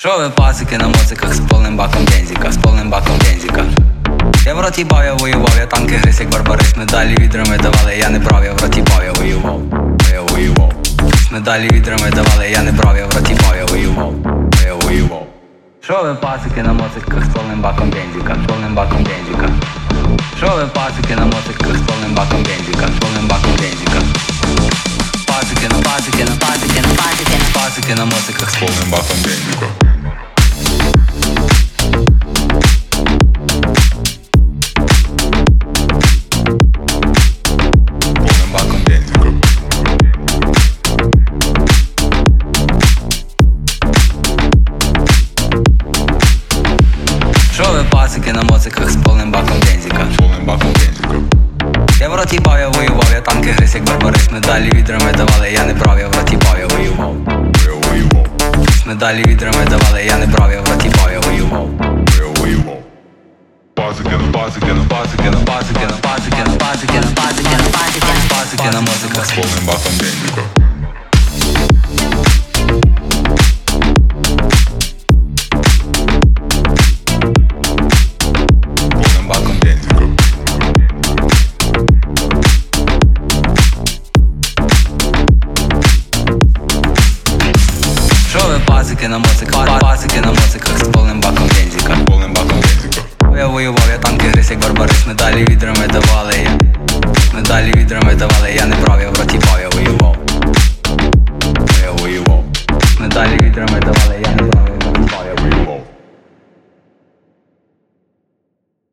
Що ви пасики на моциках з повним баком бензика, з повним баком бензика. Я в роті бав, я воював, я танки гриз, як барбарис. Медалі відрами давали, я не брав, я в роті бав, я воював, я воював. Медалі відрами давали, я не брав, я в роті бав, я воював, я воював. Що ви пасики на моциках з повним баком бензика, з повним баком бензика. Що ви пасики на моциках з повним баком бензика, з повним баком бензика. Пасики на пасики на пасики на пасики на пасики на моциках з повним баком бензика. Що ви пасики на моциках з повним баком бензика, з повним баком бензика. Я в роті бав, я воював, я танки гриз, як барбарис. Медалі відрами давали, я не брав, я в роті бав, я воював, я воював. Медалі відрами давали, я не брав, я в роті бав, я воював, я воював. Пасики на пасики на пасики на пасики на пасики на пасики на пасики на пасики на пасики на моциках з повним баком бензика. Що ви пасики на моциках, пасики на моциках з повним баком бензика, з повним баком бензика. Я воював, я танки гриз, як барбарис. Медалі відрами давали, медалі відрами давали, я не брав, я в роті бав, я воював, я воював. Медалі відрами давали, я не брав.